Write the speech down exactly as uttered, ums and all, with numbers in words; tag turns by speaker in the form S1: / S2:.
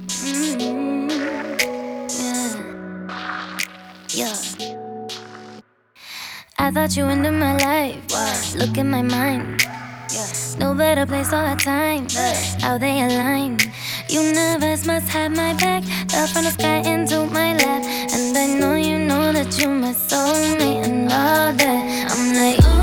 S1: Mm, yeah, yeah. I thought you into my life. Wow. Look in my mind. Yeah. No better place all the time. Yeah. How they align. Universe must have my back. Fell from the sky into my lap. And I know you know that you my soulmate and all that. I'm like, ooh.